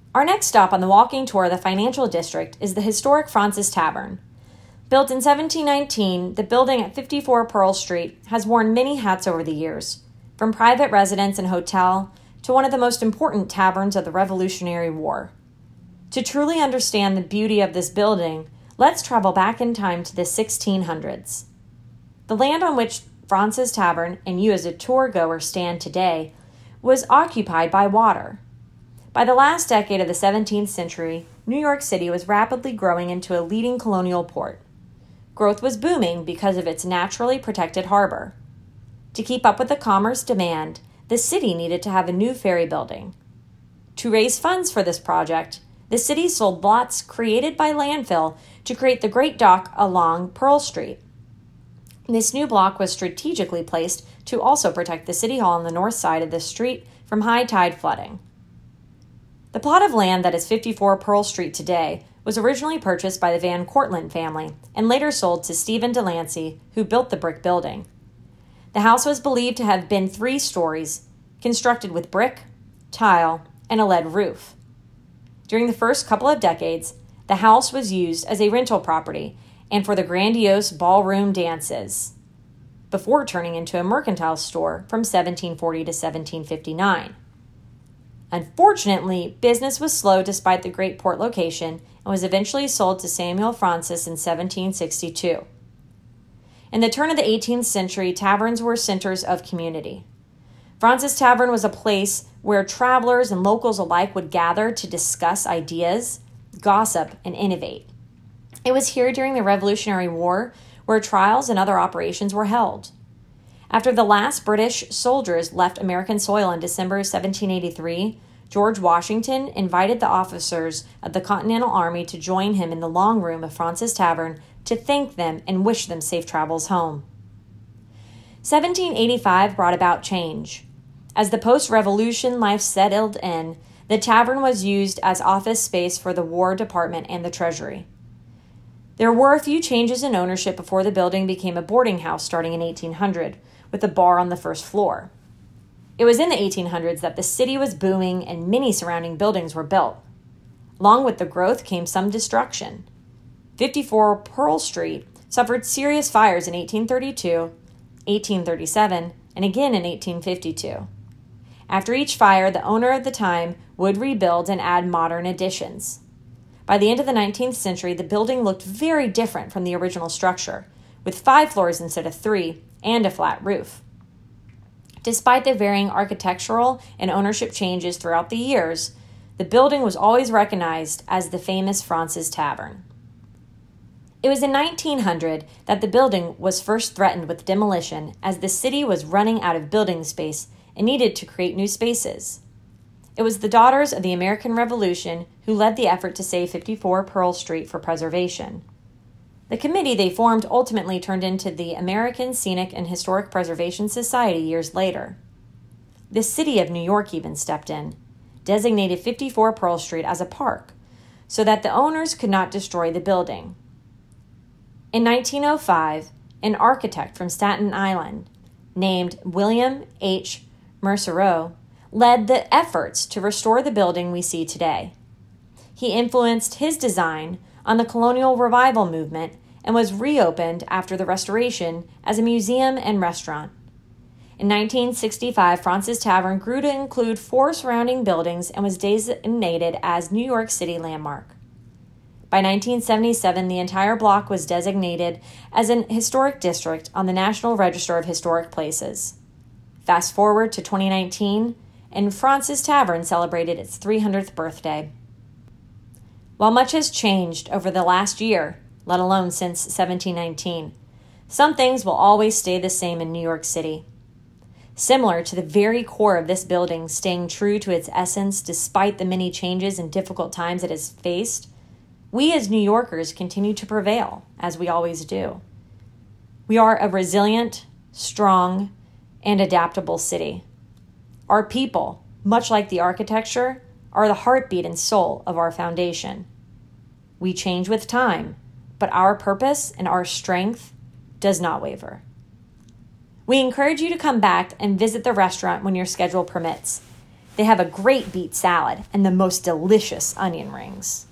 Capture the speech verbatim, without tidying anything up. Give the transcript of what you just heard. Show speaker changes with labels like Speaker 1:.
Speaker 1: Our next stop on the walking tour of the financial district is the historic Fraunces Tavern. Built in seventeen nineteen, the building at fifty-four Pearl Street has worn many hats over the years, from private residence and hotel to one of the most important taverns of the Revolutionary War. To truly understand the beauty of this building, let's travel back in time to the sixteen hundreds. The land on which Fraunces Tavern and you as a tour goer stand today was occupied by water. By the last decade of the seventeenth century, New York City was rapidly growing into a leading colonial port. Growth was booming because of its naturally protected harbor. To keep up with the commerce demand, the city needed to have a new ferry building. To raise funds for this project, the city sold lots created by landfill to create the Great Dock along Pearl Street. This new block was strategically placed to also protect the city hall on the north side of the street from high tide flooding. The plot of land that is fifty-four Pearl Street today was originally purchased by the Van Cortlandt family and later sold to Stephen Delancey, who built the brick building. The house was believed to have been three stories, constructed with brick, tile, and a lead roof. During the first couple of decades, the house was used as a rental property and for the grandiose ballroom dances, before turning into a mercantile store from seventeen forty to seventeen fifty-nine. Unfortunately, business was slow despite the great port location and was eventually sold to Samuel Fraunces in seventeen sixty-two. In the turn of the eighteenth century, taverns were centers of community. Fraunces Tavern was a place where travelers and locals alike would gather to discuss ideas, gossip, and innovate. It was here during the Revolutionary War where trials and other operations were held. After the last British soldiers left American soil in December seventeen eighty-three, George Washington invited the officers of the Continental Army to join him in the long room of Fraunces Tavern to thank them and wish them safe travels home. seventeen eighty-five brought about change. As the post-revolution life settled in, the tavern was used as office space for the War Department and the Treasury. There were a few changes in ownership before the building became a boarding house starting in eighteen hundred, with a bar on the first floor. It was in the eighteen hundreds that the city was booming and many surrounding buildings were built. Along with the growth came some destruction. fifty-four Pearl Street suffered serious fires in eighteen thirty-two, eighteen thirty-seven, and again in eighteen fifty-two. After each fire, the owner at the time would rebuild and add modern additions. By the end of the nineteenth century, the building looked very different from the original structure, with five floors instead of three and a flat roof. Despite the varying architectural and ownership changes throughout the years, the building was always recognized as the famous Fraunces Tavern. It was in nineteen hundred that the building was first threatened with demolition as the city was running out of building space and needed to create new spaces. It was the Daughters of the American Revolution who led the effort to save fifty-four Pearl Street for preservation. The committee they formed ultimately turned into the American Scenic and Historic Preservation Society years later. The city of New York even stepped in, designated fifty-four Pearl Street as a park so that the owners could not destroy the building. In nineteen oh five, an architect from Staten Island named William H. Mercereau led the efforts to restore the building we see today. He influenced his design on the colonial revival movement and was reopened after the restoration as a museum and restaurant. In nineteen sixty-five, Fraunces Tavern grew to include four surrounding buildings and was designated as New York City Landmark. By nineteen seventy-seven, the entire block was designated as an historic district on the National Register of Historic Places. Fast forward to twenty nineteen, and Fraunces Tavern celebrated its three hundredth birthday. While much has changed over the last year, let alone since seventeen nineteen, some things will always stay the same in New York City. Similar to the very core of this building staying true to its essence despite the many changes and difficult times it has faced, we as New Yorkers continue to prevail, as we always do. We are a resilient, strong, and adaptable city. Our people, much like the architecture, are the heartbeat and soul of our foundation. We change with time, but our purpose and our strength does not waver. We encourage you to come back and visit the restaurant when your schedule permits. They have a great beet salad and the most delicious onion rings.